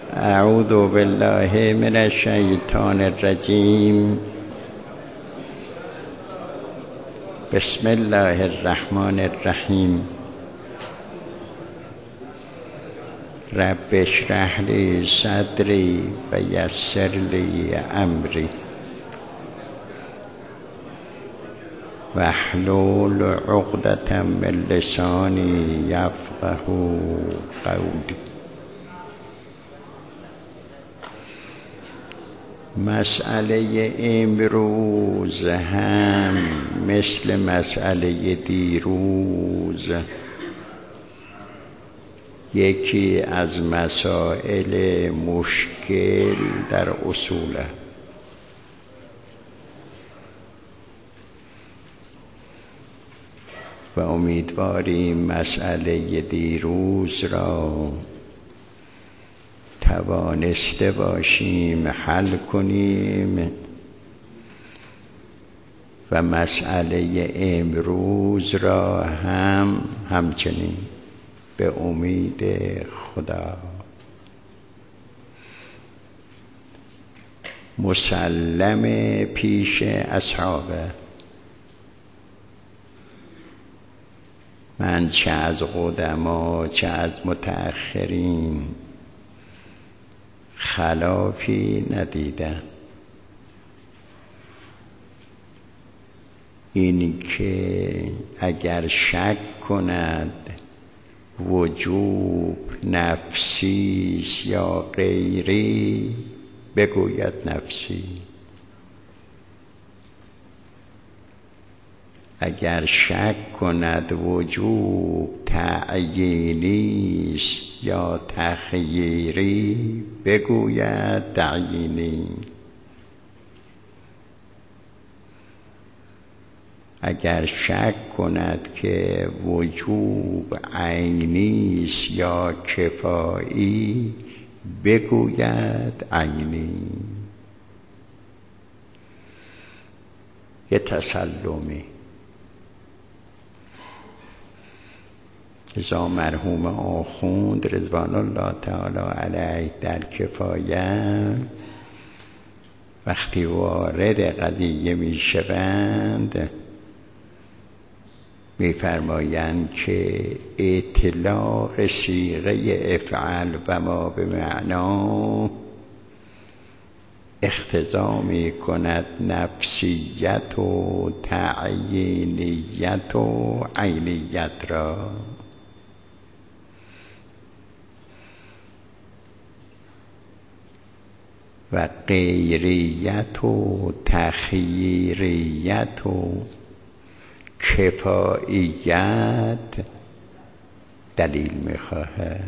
اعوذ بالله من الشیطان الرجیم. بسم الله الرحمن الرحیم. رب اشرح لی صدری و یسر لی امری واحلل عقدة من لسانی یفقهوا قولی. مسئله امروز هم مثل مسئله دیروز یکی از مسائل مشکل در اصوله. و امیدواریم مسئله دیروز را توانسته باشیم حل کنیم و مسئله امروز را هم همچنین به امید خدا. مسلم پیش اصحابه. من چه از قدما چه از متأخرین خلافی ندیدم این که اگر شک کند وجوب نفسی یا غیری بگوید نفسی، اگر شک کند وجوب تعیینی یا تخییری بگوید تعیینی، اگر شک کند که وجوب عینی یا کفایی بگوید عینی. یه تسلمی. ازا مرحوم آخوند رضوان الله تعالی علیه در کفایه وقتی وارد قضیه می شوند می فرمایند که اطلاق صیغه افعل و ما به معنا اقتضا می کند نفسیت و تعیینیت و عینیت را. و غیریت و تخییریت و کفاییت دلیل میخواهد.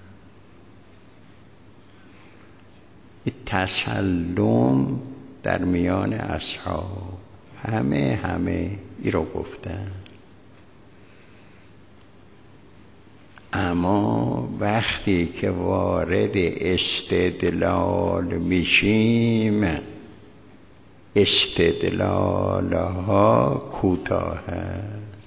تسلم در میان اصحاب همه ای رو گفتن، اما وقتی که وارد استدلال میشیم استدلال ها کوتاه است.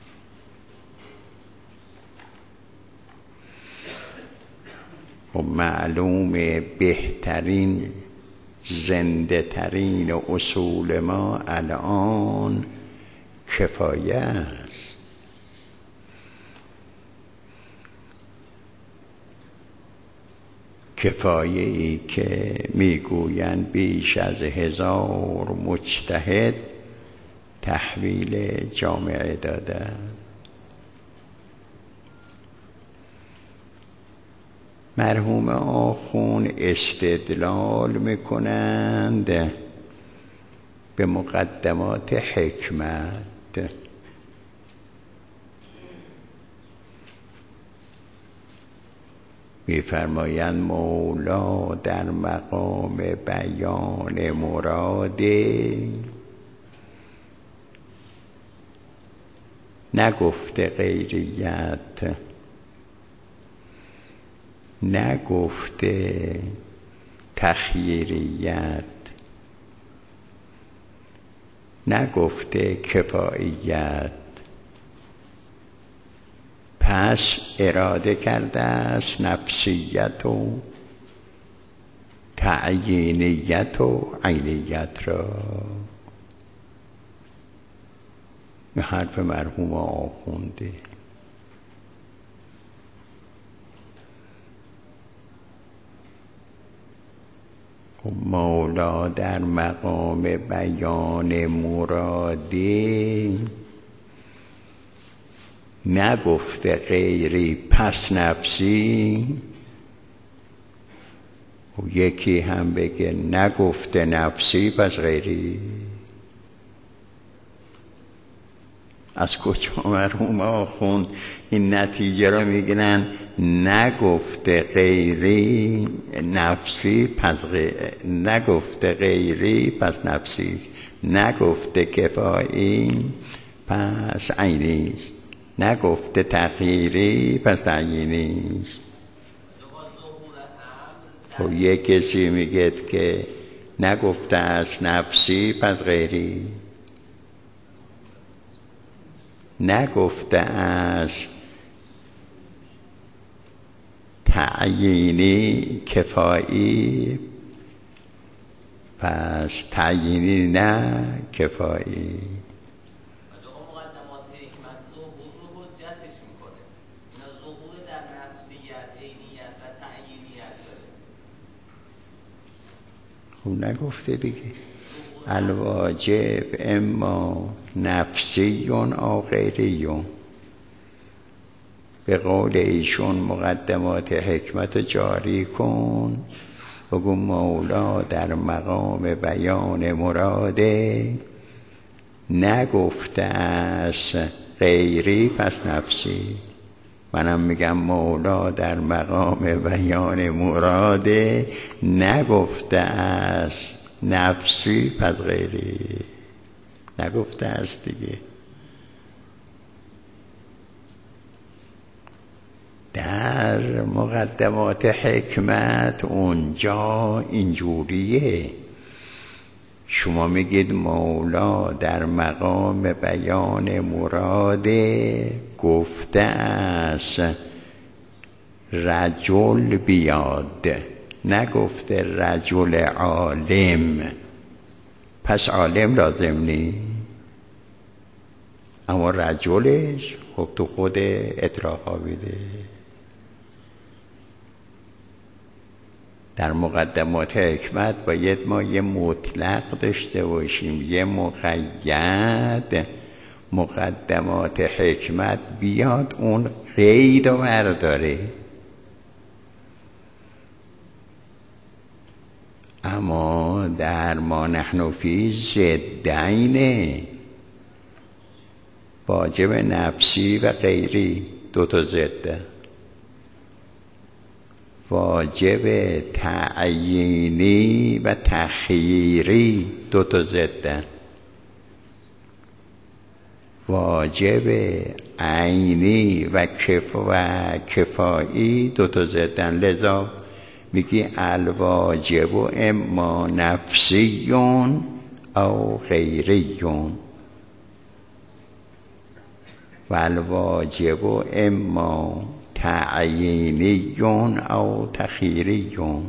و معلوم بهترین زنده ترین اصول ما الان کفایه است. کفایه ای که میگویند بیش از 1000 مجتهد تحویل جامعه داده. مرحوم آخون استدلال میکنند به مقدمات حکمت. می‌فرمایند مولا در مقام بیان مراد نگفته غیریت، نگفته تخییریت، نگفته کفاییت، پس اراده کرده است نفسیت و تعیینیت و عینیت را. این حرف مرحوم آخونده. مولا در مقام بیان مراده نگفته غیری پس نفسی. و یکی هم بگه نگفته نفسی پس غیری. از کجا مرحوم آخوند این نتیجه را میگیرن؟ نگفته غیری نفسی پس نگفته غیری پس نفسی، نگفته کفایی پس عینیست، نگفته تغییری پس تعیینیست. خب یک کسی میگه که نگفته از نفسی پس غیری، نگفته از تعیینی کفایی پس تعیینی نه کفایی. مقدمات حکمت ظهور رو حجتش میکنه. اینا ظهور در نفسیت، عینیت و تعیینیت داره. خب نگفته دیگه الواجب اما نفسی او غیری. به قول ایشون مقدمات حکمت جاری کن، بگو مولا در مقام بیان مراده نگفته از غیری پس نفسی. منم میگم مولا در مقام بیان مراده نگفته از نفسی پس غیری، نگفته است دیگه. در مقدمات حکمت اونجا اینجوریه، شما میگید مولا در مقام بیان مراده گفته است رجل بیاد، نگفته رجل عالم، پس عالم لازم نی. اما رجلش خب تو خود اطلاق آویده. در مقدمات حکمت باید ما یه مطلق داشته باشیم، یه مقید. مقدمات حکمت بیاد اون قید رو برداره. اما در ما نحن فی ضدین، واجب نفسی و غیری دو تا ضده، واجب تعیینی و تخییری دو تا ضده، واجب عینی و کفایی دو تا ضدن. لذا میگی الواجب اما نفسیون او غیریون و الواجب اما تعیینیون او تخییریون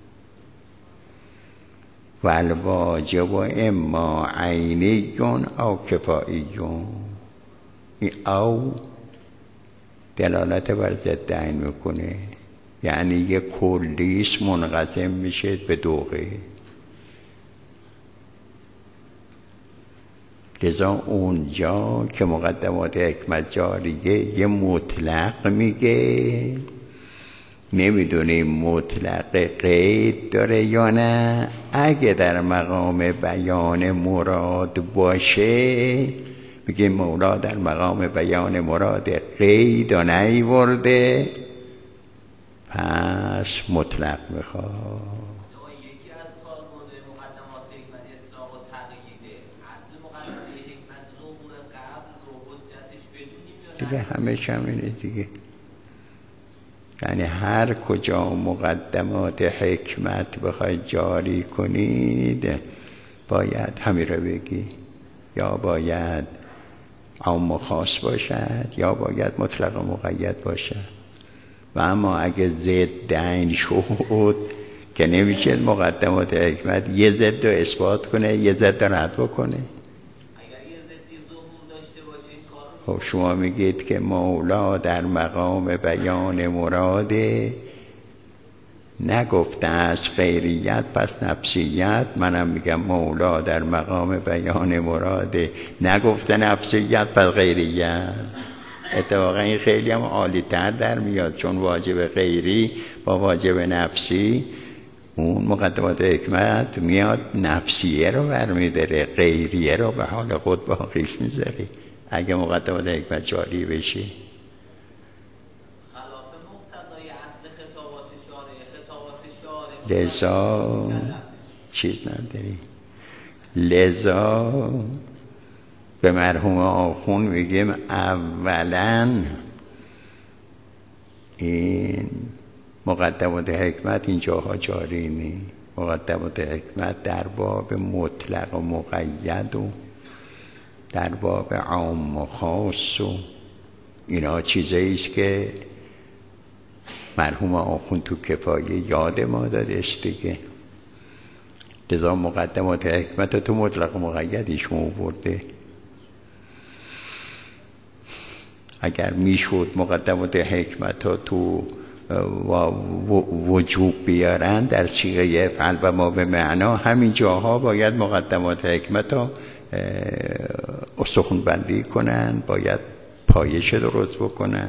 و الواجب اما عینیون او کفاییون. این او دلالت بر ضدین میکنه، یعنی یک کلیش منقسم میشه به دوغه. لذا اونجا که مقدمات حکمت جاریه یه مطلق میگه، نمیدونیم مطلق قید داره یا نه. اگه در مقام بیان مراد باشه میگه مولا در مقام بیان مراد قید و نیورده پس مطلق میخواد. یکی از کاربرد مقدمات حکمت اطلاق و تقییده. اصل مقدمه حکمت ظهور قبل رو حجتش بدونیم یا دیگه همه همینه دیگه. یعنی هر کجا مقدمات حکمت بخواید جاری کنید باید همین رو بگی، یا باید عام و خاص باشد یا باید مطلق و مقید باشد. و اما اگه ضد عین شد که نمیشه مقدمات حکمت یه ضد رو اثبات کنه یه ضد رو رد بکنه. اگر یه ضدی ظهور داشته باشه کار خب شما میگید که مولا در مقام بیان مراده، نگفته از غیریت پس نفسیت. منم میگم مولا در مقام بیان مراده، نگفته نفسیت پس غیریت. اتفاقا این خیلی هم عالی تر در میاد، چون واجب غیری با واجب نفسی، اون مقدمات حکمت میاد نفسیه رو برمیداره، غیریه رو به حال خود باقیش میذاره. اگه مقدمات حکمت جاری بشه خلاف مقتضای اصل خطابات شارع لذا چیز نداری. لذا به مرحوم آخون میگیم اولا این مقدمات حکمت این جاها جاری نی. مقدمات حکمت در باب مطلق و مقید و در باب عام و خاص و اینا چیزاییست که مرحوم آخون تو کفایه یاد ما دادش دیگه. لذا مقدمات حکمت تو مطلق و مقیدش برده. اگر میشد مقدمات حکمت ها تو وجوب بیارن در صیغه فعل و ما به معنا، همین جاها باید مقدمات حکمت ها استخون بندی کنن، باید پایش درست بکنن.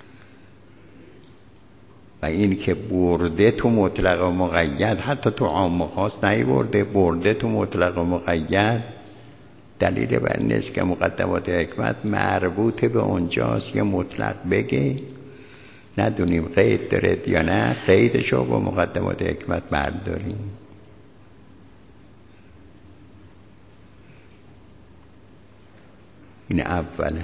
و این که برده تو مطلق و مقید، حتی تو عام و خاص نیورده، برده تو مطلق و مقید، دلیل بر این است که مقدمات حکمت مربوط به اونجاست. یه مطلق بگه ندونیم قید داره یا نه، قیدشو با مقدمات حکمت برداریم. این اوله.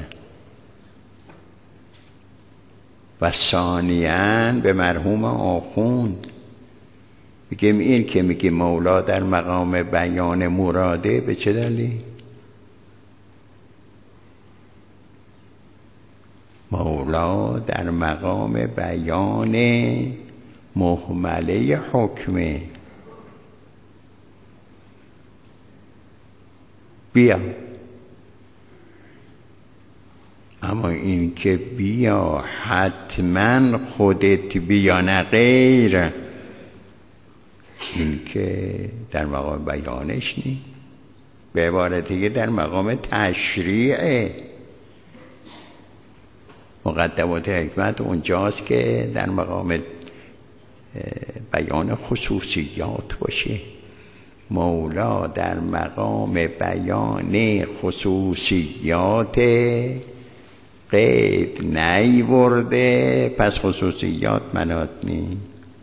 و ثانیاً به مرحوم آخوند میگیم این که میگه مولا در مقام بیان مراده، به چه دلیل؟ مولا در مقام بیان محمله حکمه. بیا، اما این که بیا حتما خودت بیا نه غیر، این که در مقام بیانش نی. به عبارتی که در مقام تشریعه. مقدمات حکمت اونجاست که در مقام بیان خصوصیات باشه. مولا در مقام بیان خصوصیات قید نیورده، پس خصوصیات مناط نی.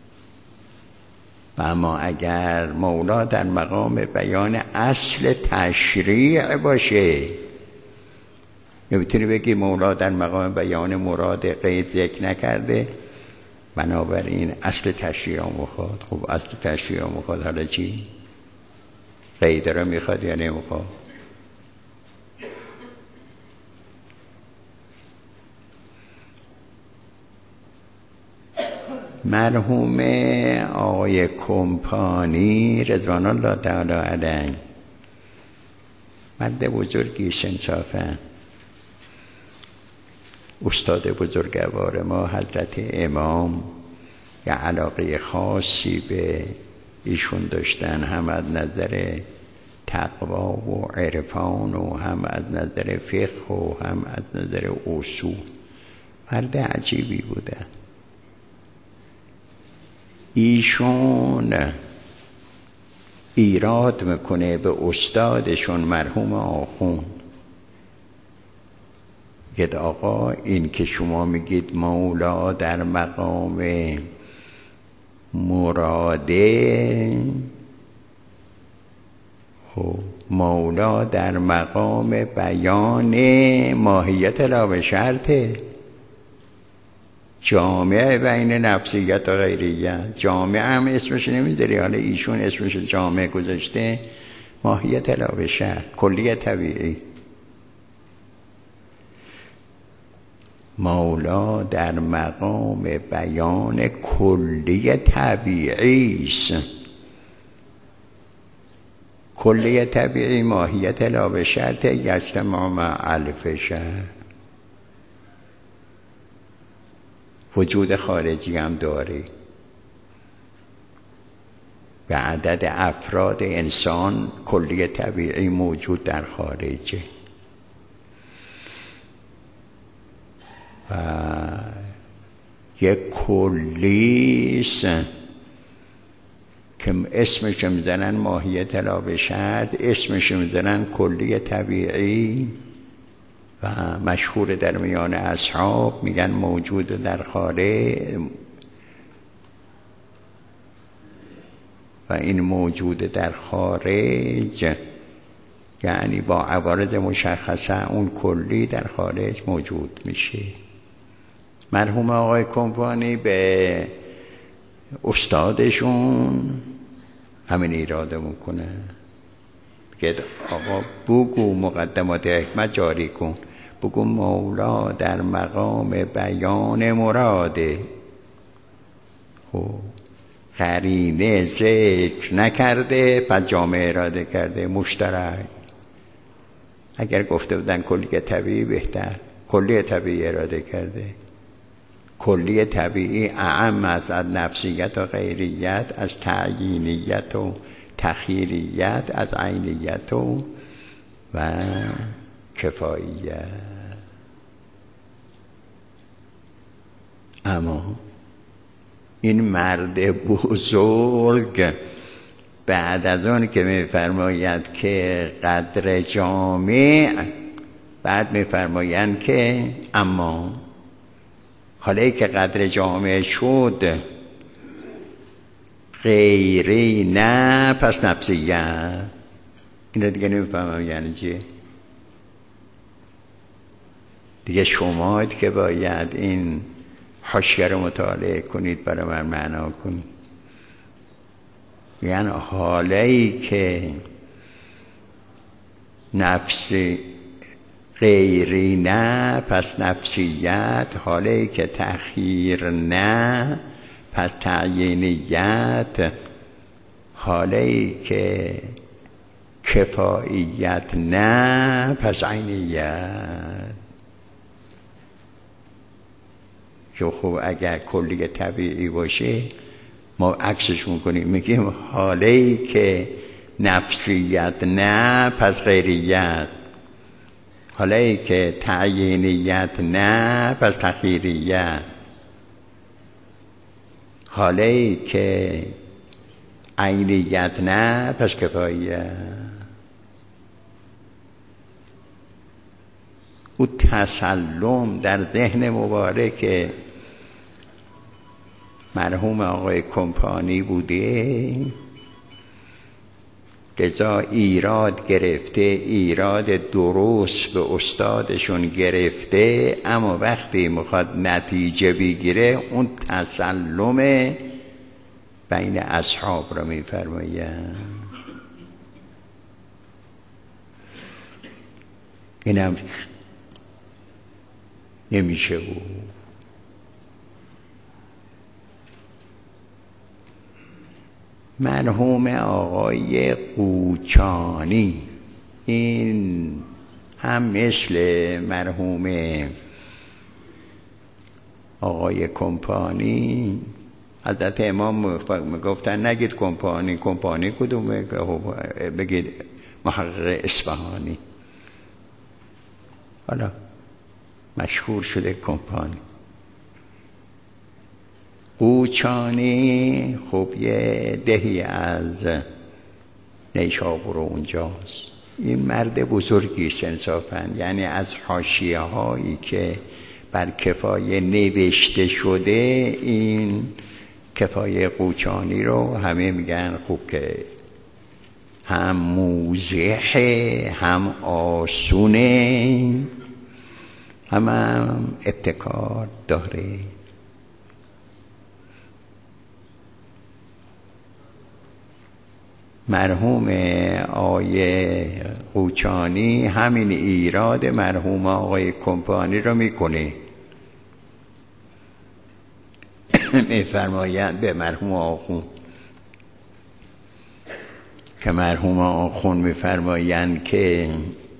اما اگر مولا در مقام بیان اصل تشریع باشه، نمیتونی بگی مولا در مقام بیان مراد قید ذکر نکرده، بنابراین اصل تشریع میخواد. خب اصل تشریع میخواد، حالا چی؟ قید رو میخواد یا نمیخواد؟ مرحوم آقای کمپانی رضوان الله تعالی علیه، مرد بزرگیش انصافا، استاد بزرگوار ما حضرت امام یه علاقه خاصی به ایشون داشتن، هم از نظر تقوا و عرفان و هم از نظر فقه و هم از نظر اصول. مرد عجیبی بوده. ایشون ایراد میکنه به استادشون مرحوم آخوند، گید آقا این که شما میگید مولا در مقام مراده، خب مولا در مقام بیان ماهیت لا به شرطه، جامعه بین نفسیت و غیریت. جامعه هم اسمش نمیذاری، حالا ایشون اسمش جامعه گذاشته، ماهیت لا به شرط، کلیه طبیعی. مولا در مقام بیان کلی طبیعی است. کلی طبیعی ماهیت لا به شرط یجتمع مع الف شرط. وجود خارجی هم داره، به عدد افراد انسان کلی طبیعی موجود در خارجه و یک کلیست که اسمش میزنن ماهیت لا به شرط، اسمش میزنن کلی طبیعی و مشهور در میان اصحاب، میگن موجود در خارج و این موجود در خارج یعنی با عوارض مشخصه اون کلی در خارج موجود میشه. مرحوم آقای کمپانی به استادشون همین ایراده میکنه، بگه آقا بگو مقدمات حکمت جاری کن، بگو مولا در مقام بیان مراده. خب قرینه ذکر نکرده پس جامعه اراده کرده مشترک. اگر گفته بودن کلی طبیعی بهتر، کلی طبیعی اراده کرده. کلی طبیعی اعم از نفسیت و غیریت، از تعیینیت و تخییریت، از عینیت و کفاییت. اما این مرد بزرگ بعد از اون که میفرماید که قدر جامع، بعد میفرمایند که اما حالا که قدر جامع شد غیری نه پس نفسیت. این دیگه نمیفهمم یعنی چیه. دیگه شما که باید این حاشیه رو مطالعه کنید برای من معنا کنید. یعنی حالی که نفسی غیری نه پس نفسیت، حالی که تأخیر نه پس تعیینیت، حالی که کفاییت نه پس عینیت. که خب اگر کلی طبیعی باشه ما عکسش میکنیم، میگیم حالی که نفسیت نه پس غیریت، حالی که تعیینیت نه پس تخییریت، حالی که عینیت نه پس کفاییت. او تسلم در ذهن مبارک مرحوم آقای کمپانی بوده، لذا ایراد گرفته، ایراد درست به استادشون گرفته، اما وقتی میخواد نتیجه بگیره اون تسلم بین اصحاب رو میفرماید. اینم نمیشه بود. مرحوم آقای قوچانی این هم مثل مرحوم آقای کمپانی حضرت امام میگفتن نگید کمپانی، کمپانی کدومه؟ بگید محقق اصفهانی. حالا مشهور شده کمپانی. قوچانی خب یه دهی از نیشابور اونجاست. این مرد بزرگی است انصافاً، یعنی از حاشیه هایی که بر کفایه نوشته شده این کفایه قوچانی رو همه میگن خوب که هم موضحه، هم آسونه، هم ابتکار داره. مرحوم آقای قوچانی همین ایراد مرحوم آقای کمپانی رو میکنه میفرمایند به مرحوم آخوند که مرحوم آخوند میفرمایند که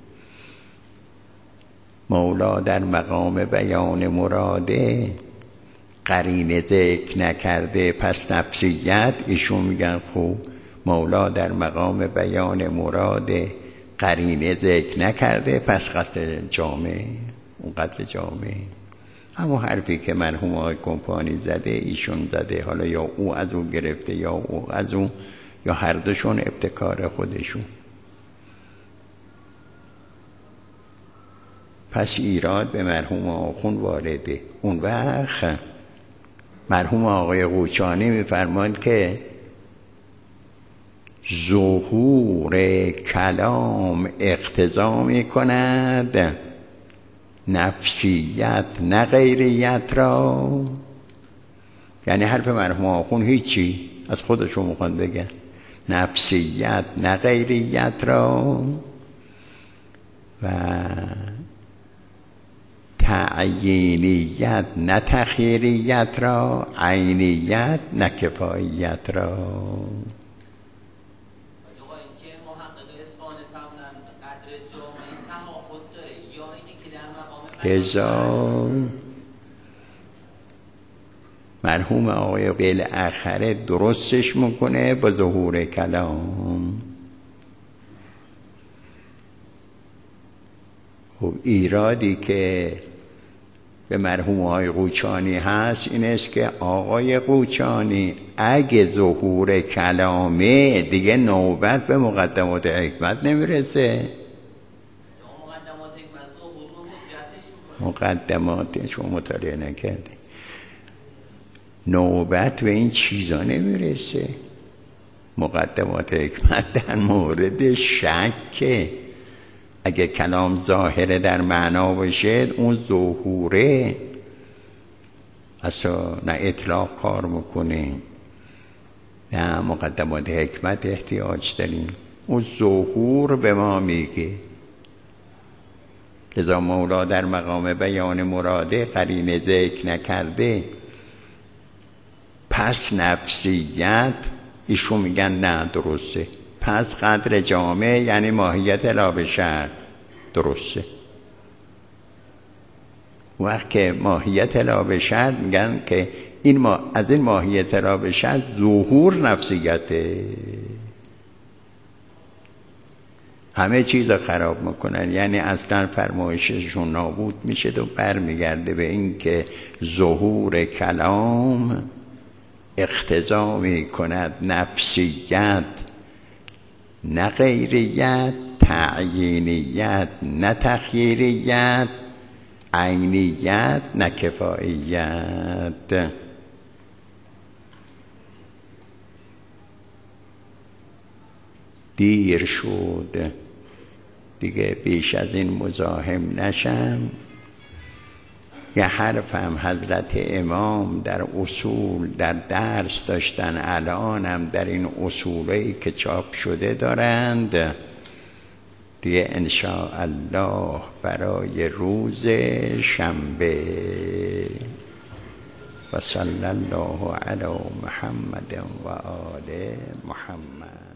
مولا در مقام بیان مراده قرینه ذکر نکرده پس نفسیت. ایشون میگن خوب مولا در مقام بیان مراده قرینه ذکر نکرده پس قصد جامعه، اون قدر جامعه. همون حرفی که مرحوم آقای کمپانی زده ایشون زده، حالا یا او از او گرفته یا او از او، یا هر دوشون ابتکار خودشون. پس ایراد به مرحوم آخوند وارده. اون وقت مرحوم آقای قوچانی میفرماند که ظهور کلام اقتضا میکند نفسیت نه غیریت را. یعنی حرف مرحوم آخوند هیچی از خودشون میخوان بگن، نفسیت نه غیریت را و تعیینیت نه تخییریت را، عینیت نه کفاییت را. هزار مرحوم آقای بالاخره درستش میکنه با ظهور کلام. خب ایرادی که به مرحوم آقای قوچانی هست این است که آقای قوچانی اگه ظهور کلامه دیگه نوبت به مقدمات حکمت نمیرسه. مقدماتش رو مطالعه نکرده، نوبت به این چیزا نمیرسه. مقدمات حکمت در مورد شکه. اگه کلام ظاهره در معنا باشه اون ظهوره اصلا نه اطلاق کار میکنه نه مقدمات حکمت احتیاج داریم. اون ظهور به ما میگه. لذا مولا در مقام بیان مراده قرینه ذکر نکرده پس نفسیت. ایشون میگن نه درسته، پس قدر جامعه یعنی ماهیت لا بشر درسته. وقت که ماهیت لا بشر میگن که از این ماهیت لا بشر ظهور نفسیته، همه چیز رو خراب میکنن. یعنی اصلا فرمایششون نابود میشه و برمیگرده به این که ظهور کلام اقتضا میکند نفسیت نه غیریت، تعیینیت نه تخییریت، عینیت نه کفاییت. دیر شد دیگه بیش از این مزاحم نشم. یه حرفم حضرت امام در اصول در درس داشتن، الانم در این اصولی که چاپ شده دارند دیگه انشاءالله برای روز شنبه. و صلی الله علی محمد و آل محمد.